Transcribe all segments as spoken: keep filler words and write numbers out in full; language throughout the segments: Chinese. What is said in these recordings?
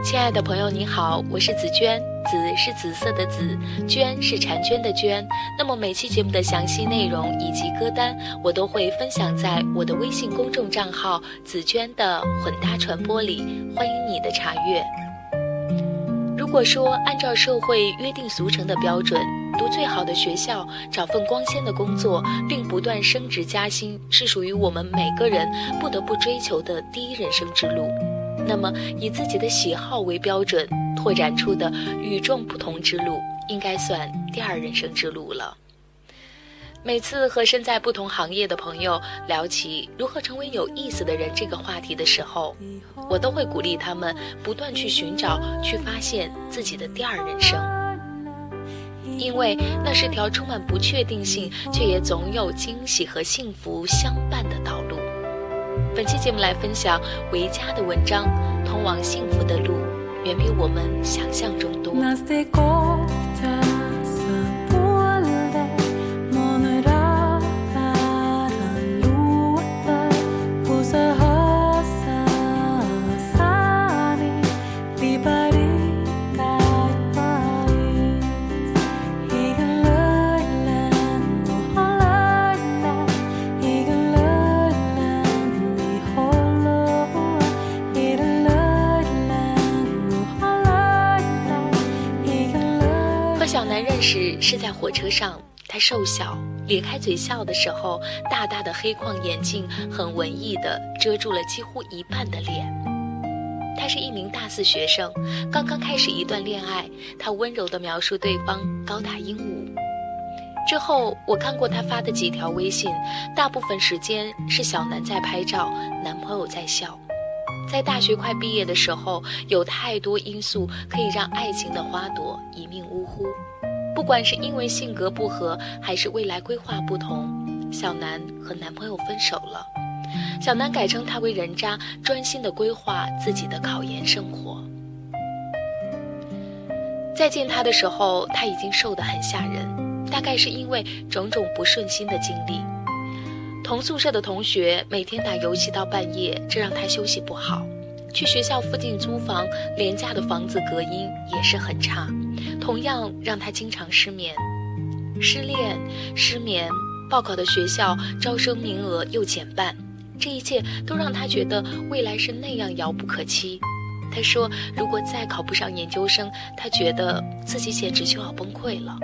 亲爱的朋友你好，我是紫娟，紫是紫色的紫，娟是婵娟的娟。那么每期节目的详细内容以及歌单我都会分享在我的微信公众账号紫娟的混搭传播里，欢迎你的查阅。如果说按照社会约定俗成的标准，读最好的学校，找份光鲜的工作，并不断升职加薪，是属于我们每个人不得不追求的第一人生之路。那么以自己的喜好为标准拓展出的与众不同之路，应该算第二人生之路了。每次和身在不同行业的朋友聊起如何成为有意思的人这个话题的时候，我都会鼓励他们不断去寻找，去发现自己的第二人生，因为那是条充满不确定性却也总有惊喜和幸福相伴的道路。本期节目来分享维嘉的文章，通往幸福的路远比我们想象中多。小南认识是在火车上，他瘦小，咧开嘴笑的时候，大大的黑框眼镜很文艺的遮住了几乎一半的脸。他是一名大四学生，刚刚开始一段恋爱，他温柔地描述对方高大英武。之后我看过他发的几条微信，大部分时间是小南在拍照，男朋友在笑。在大学快毕业的时候，有太多因素可以让爱情的花朵一命呜呼。不管是因为性格不合，还是未来规划不同，小南和男朋友分手了。小南改称他为人渣，专心地规划自己的考研生活。再见他的时候，他已经瘦得很吓人，大概是因为种种不顺心的经历。同宿舍的同学每天打游戏到半夜，这让他休息不好。去学校附近租房，廉价的房子隔音也是很差，同样让他经常失眠。失恋、失眠，报考的学校招生名额又减半，这一切都让他觉得未来是那样遥不可期。他说如果再考不上研究生，他觉得自己简直就要崩溃了。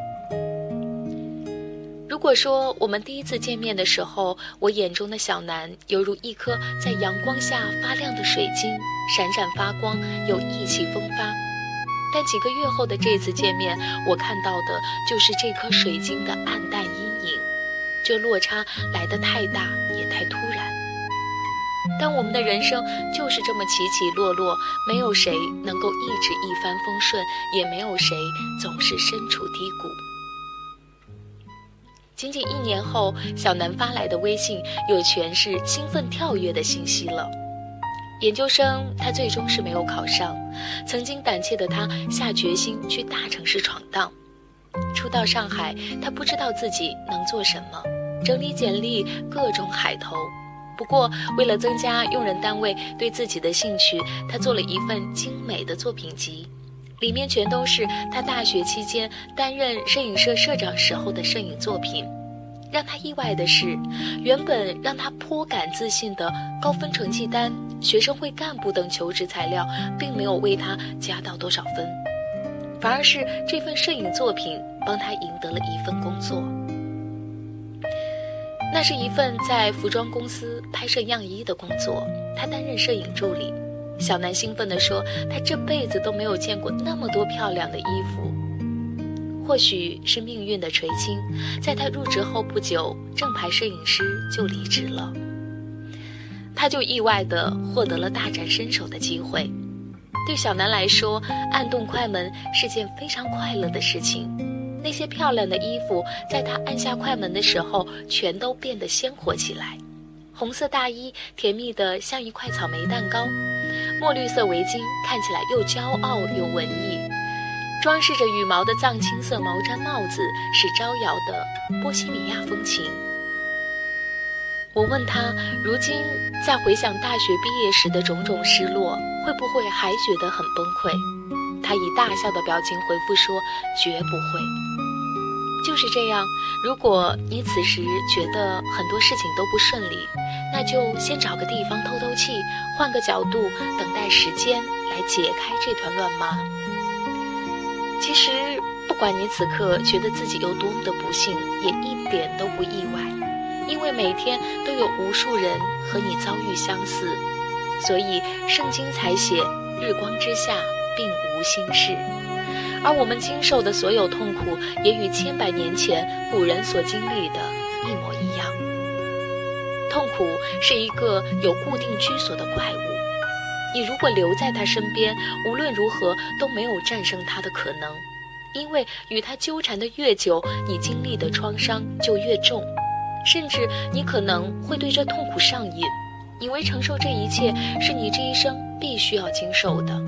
如果说我们第一次见面的时候，我眼中的小南犹如一颗在阳光下发亮的水晶，闪闪发光又意气风发，但几个月后的这次见面，我看到的就是这颗水晶的暗淡阴影，这落差来得太大也太突然。但我们的人生就是这么起起落落，没有谁能够一直一帆风顺，也没有谁总是身处低谷。仅仅一年后，小南发来的微信又全是兴奋跳跃的信息了。研究生他最终是没有考上，曾经胆怯的他下决心去大城市闯荡。初到上海，他不知道自己能做什么，整理简历，各种海投。不过为了增加用人单位对自己的兴趣，他做了一份精美的作品集，里面全都是他大学期间担任摄影社社长时候的摄影作品。让他意外的是，原本让他颇感自信的高分成绩单、学生会干部等求职材料并没有为他加到多少分，反而是这份摄影作品帮他赢得了一份工作。那是一份在服装公司拍摄样衣的工作，他担任摄影助理。小南兴奋地说，他这辈子都没有见过那么多漂亮的衣服。或许是命运的垂青，在他入职后不久，正牌摄影师就离职了，他就意外地获得了大展身手的机会。对小南来说，按动快门是件非常快乐的事情。那些漂亮的衣服在他按下快门的时候全都变得鲜活起来。红色大衣甜蜜得像一块草莓蛋糕，墨绿色围巾看起来又骄傲又文艺，装饰着羽毛的藏青色毛毡帽子是招摇的波西米亚风情。 我问他，如今再回想大学毕业时的种种失落，会不会还觉得很崩溃？他以大笑的表情回复说，绝不会。就是这样，如果你此时觉得很多事情都不顺利，那就先找个地方透透气，换个角度，等待时间来解开这团乱麻。其实不管你此刻觉得自己有多么的不幸，也一点都不意外，因为每天都有无数人和你遭遇相似，所以圣经才写日光之下并无新事。而我们经受的所有痛苦，也与千百年前古人所经历的一模一样。痛苦是一个有固定居所的怪物，你如果留在他身边，无论如何都没有战胜他的可能，因为与他纠缠的越久，你经历的创伤就越重，甚至你可能会对这痛苦上瘾，以为承受这一切是你这一生必须要经受的。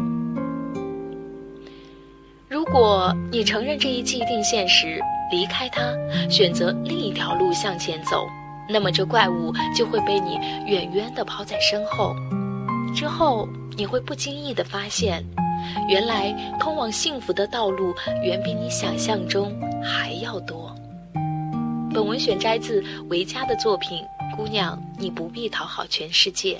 如果你承认这一既定现实，离开它，选择另一条路向前走，那么这怪物就会被你远远地抛在身后。之后你会不经意地发现，原来通往幸福的道路远比你想象中还要多。本文选摘自维嘉的作品《姑娘，你不必讨好全世界》。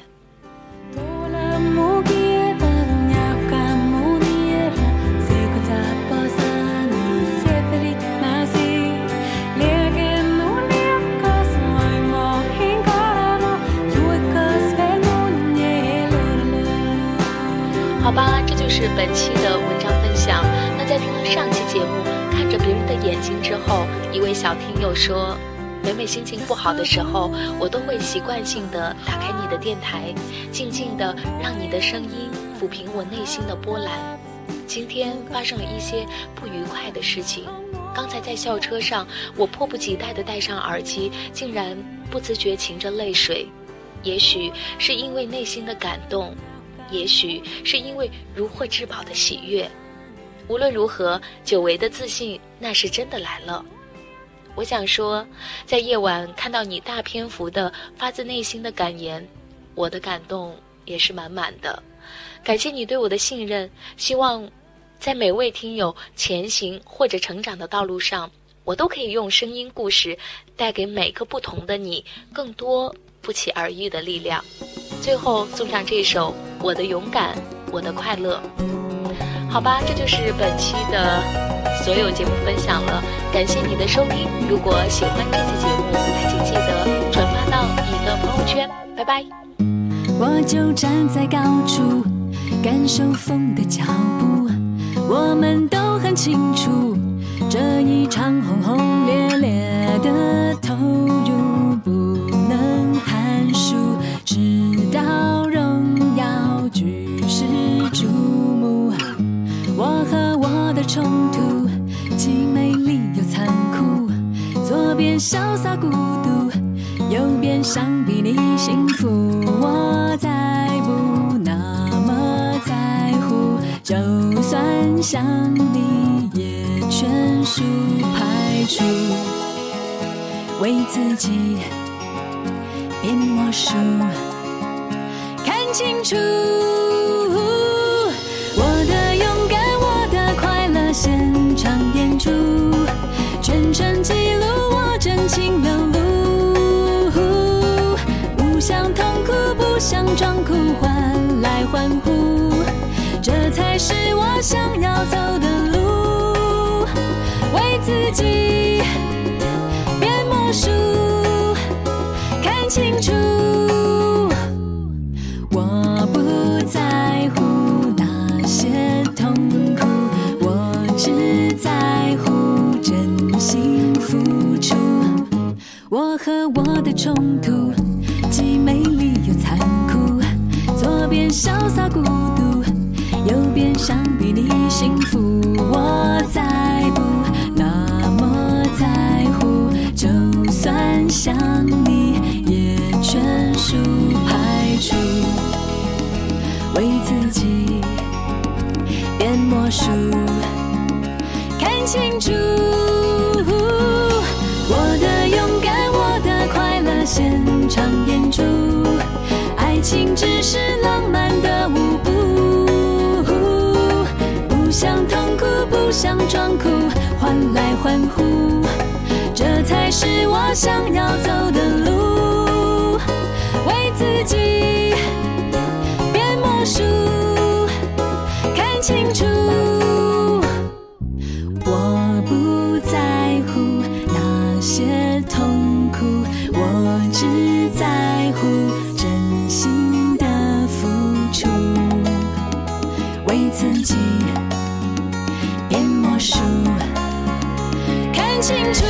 好吧，这就是本期的文章分享。那在听了上期节目看着别人的眼睛之后，一位小听友说，每每心情不好的时候，我都会习惯性的打开你的电台，静静的让你的声音抚平我内心的波澜。今天发生了一些不愉快的事情，刚才在校车上，我迫不及待地戴上耳机，竟然不自觉噙着泪水。也许是因为内心的感动，也许是因为如获至宝的喜悦。无论如何，久违的自信那是真的来了。我想说，在夜晚看到你大篇幅的发自内心的感言，我的感动也是满满的。感谢你对我的信任，希望在每位听友前行或者成长的道路上，我都可以用声音故事带给每个不同的你更多不期而遇的力量。最后送上这首我的勇敢，我的快乐。好吧，这就是本期的所有节目分享了，感谢你的收听。如果喜欢这期节目，还请记得转发到你的朋友圈。拜拜。 我就站在高处，感受风的脚步，我们都很清楚，这一场轰轰烈烈的投入不能含蓄，直到荣耀举世瞩目。我和我的冲突，既美丽又残酷，左边潇洒孤独，右边想比你幸福。我再不那么在乎，就算想你也全数排除，为自己变魔术，看清楚我的勇敢，我的快乐，现场演出，全程记录我真情流露，不想痛苦，不想装酷，换来欢呼，这才是我想要走的路，为自己变魔术，看清楚我不在乎那些痛苦，我只在乎真心付出。我和我的冲突，既美丽又残酷，左边潇洒孤独，右边想比你幸福。我再不那么在乎，就算想你也全数排除，为自己变魔术，看清楚我的勇敢，我的快乐， 现场演出，爱情只是浪漫的舞步，不想痛苦，不想装酷，换来欢呼，这才是我想要走的路。为自己变魔术，看清楚，我不在乎那些痛苦，我只在乎真心的付出。为自己变魔术，看清楚。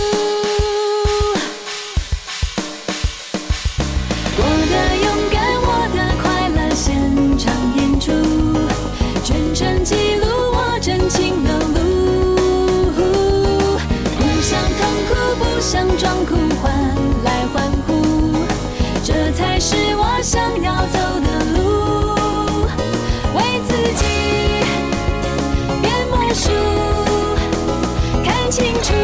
我的勇敢，我的快乐，现场演出，全程记录我真情流露。不想痛苦，不想装酷，换来欢呼，这才是我想要走的路。为自己变魔术，看清楚，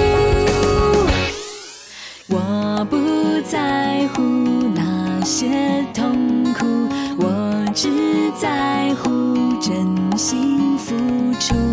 我不在乎那些痛苦，我只在乎真心付出。